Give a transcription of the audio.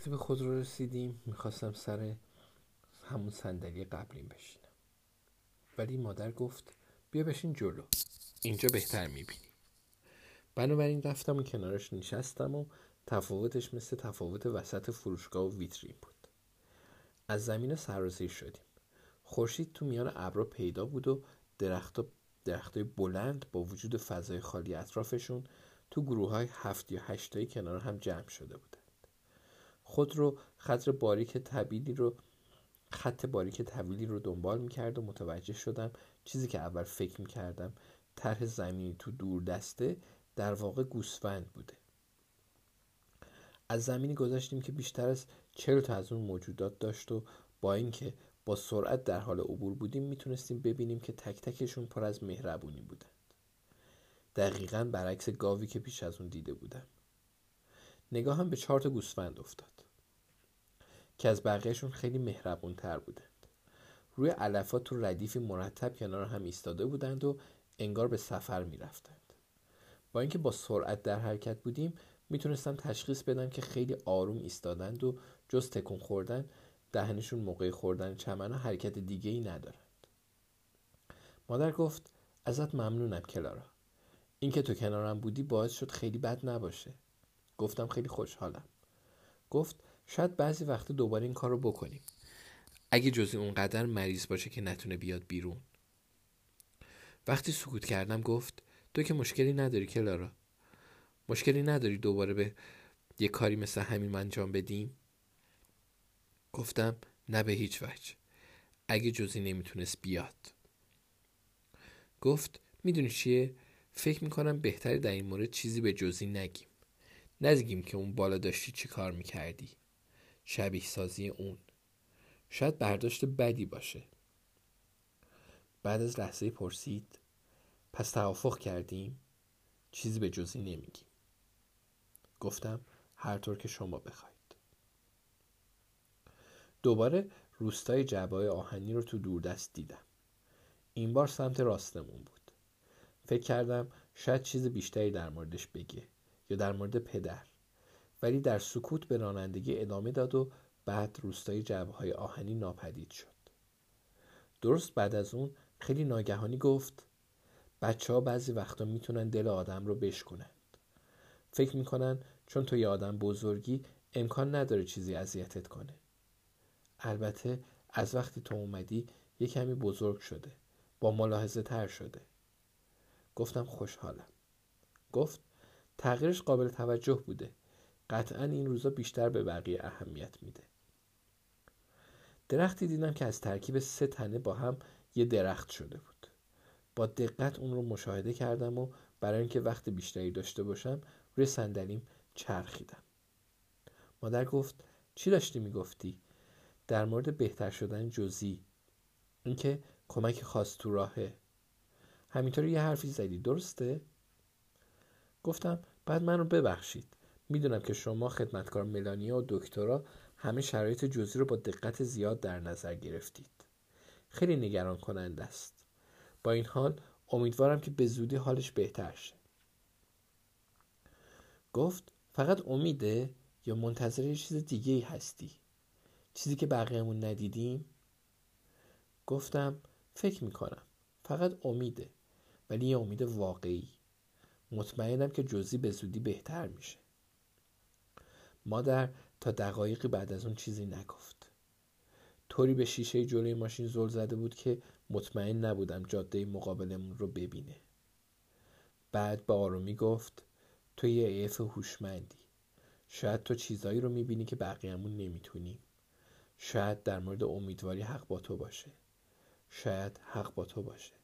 وقتی به خودرو رسیدیم میخواستم سر همون صندلی قبلیم بشینم، ولی مادر گفت بیا بشین جلو، اینجا بهتر میبینی. بنابراین رفتم و کنارش نشستم و تفاوتش مثل تفاوت وسط فروشگاه و ویترین بود. از زمین سرازیر شدیم. خورشید تو میان ابرها پیدا بود و درختای بلند با وجود فضای خالی اطرافشون تو گروه‌های 7 یا 8 تایی کنار هم جمع شده بودند. خودرو خط باریک طویلی رو دنبال میکرد و متوجه شدم چیزی که اول فکر میکردم طرح زمینی تو دور دسته در واقع گوسفند بوده. از زمینی گذشتیم که بیشتر از 40 تا از اون موجودات داشت و با اینکه با سرعت در حال عبور بودیم میتونستیم ببینیم که تک تکشون پر از مهربونی بودند. دقیقاً برعکس گاوی که پیش از اون دیده بودم. نگاهم به 4 تا گوسفند افتاد که از بقیهشون خیلی مهربون تر بودند. روی علفات تو ردیفی مرتب کنار هم ایستاده بودند و انگار به سفر می رفتند. با اینکه با سرعت در حرکت بودیم میتونستم تشخیص بدم که خیلی آروم ایستادند و جز تکون خوردن دهنشون موقع خوردن چمن حرکت دیگه ای ندارند. مادر گفت ازت ممنونم کلارا. اینکه تو کنارم بودی باعث شد خیلی بد نباشه. گفتم خیلی خوشحالم. گفت شاید بعضی وقت دوباره این کارو بکنیم. اگه جزی اونقدر مریض باشه که نتونه بیاد بیرون. وقتی سکوت کردم گفت تو که مشکلی نداری کلارا؟ مشکلی نداری دوباره به یه کاری مثل همین انجام بدیم؟ گفتم نه به هیچ وجه. اگه جزی نمیتونست بیاد. گفت میدونی چیه؟ فکر میکنم بهتره در این مورد چیزی به جزی نگیم که اون بالا داشتی چی کار میکردی. شبیه سازی اون. شاید برداشت بدی باشه. بعد از لحظه پرسید پس توافق کردیم؟ چیزی به جزی نمیگیم. گفتم هر طور که شما بخواید. دوباره روستای جعبه‌های آهنی رو تو دوردست دیدم. این بار سمت راستمون بود. فکر کردم شاید چیز بیشتری در موردش بگه یا در مورد پدر، ولی در سکوت به رانندگی ادامه داد و بعد روستای جعبه‌های آهنی ناپدید شد. درست بعد از اون خیلی ناگهانی گفت بچه‌ها بعضی وقتا میتونن دل آدم رو بشکنن. فکر میکنن چون تو یه آدم بزرگی امکان نداره چیزی اذیتت کنه. البته از وقتی تو اومدی یه کمی بزرگ شده، با ملاحظه تر شده. گفتم خوشحالم. گفت تغییرش قابل توجه بوده. قطعاً این روزا بیشتر به بقیه اهمیت میده. درختی دیدم که از ترکیب 3 تنه با هم یه درخت شده بود. با دقت اون رو مشاهده کردم و برای اینکه وقت بیشتری داشته باشم روی صندلیم چرخیدم. مادر گفت چی داشتی میگفتی؟ در مورد بهتر شدن جزئی. اینکه کمک خاص تو راهه. همینطوری یه حرفی زدی درسته؟ گفتم بعد من رو ببخشید. میدونم که شما خدمتکار ملانیا و دکترا همه شرایط جزئی رو با دقت زیاد در نظر گرفتید. خیلی نگران کننده است. با این حال امیدوارم که به زودی حالش بهتر شه. گفت فقط امیده یا منتظر یه چیز دیگه ای هستی؟ چیزی که بقیه‌مون ندیدیم؟ گفتم فکر میکنم فقط امیده، ولی یه امید واقعی. مطمئنم که جزئی به زودی بهتر میشه. مادر تا دقایقی بعد از اون چیزی نگفت. طوری به شیشه جلوی ماشین زل زده بود که مطمئن نبودم جاده مقابلمون رو ببینه. بعد با آرومی گفت تو یه عیف هوشمندی. شاید تو چیزایی رو میبینی که بقیه‌مون نمیتونیم. شاید در مورد امیدواری حق با تو باشه. شاید حق با تو باشه.